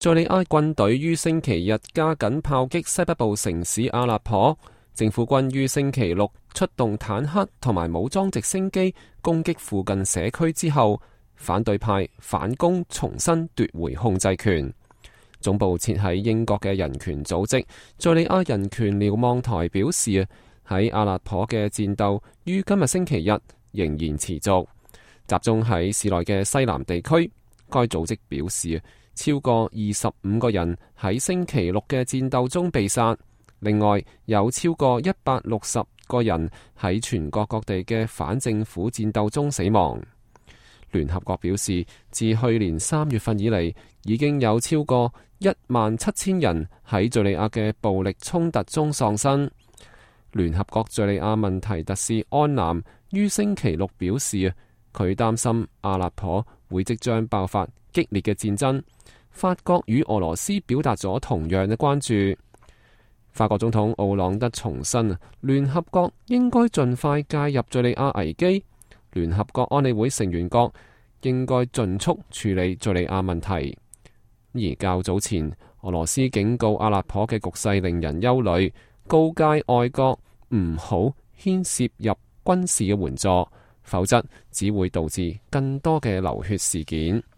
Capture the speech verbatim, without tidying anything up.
敘利亞軍隊於星期日加緊炮擊西北部城市阿勒頗，政府軍於星期六出動坦克同埋武裝直升機攻擊附近社區之後，反對派反攻，重新奪回控制權。總部設喺英國嘅人權組織敘利亞人權瞭望台表示，喺阿勒頗嘅戰鬥於今日星期日仍然持續，集中喺市內嘅西南地區。該組織表示，超過二十五個人喺星期六嘅戰鬥中被殺，另外有超過一百六十個人喺全國各地嘅反政府戰鬥中死亡。聯合國表示，自去年三月份以嚟，已經有超過一萬七千人喺敘利亞嘅暴力衝突中喪生。聯合國敘利亞問題特使安南於星期六表示，佢擔心阿勒頗會即將爆發激烈嘅戰爭。法國與俄羅斯表達咗同樣嘅關注。法國總統奧朗德重申，聯合國應該盡快介入敘利亞危機。聯合國安理會成員國應該盡速處理敘利亞問題。而較早前，俄羅斯警告阿勒頗嘅局勢令人憂慮，告誡外國唔好牽涉入軍事嘅援助，否則只會導致更多嘅流血事件。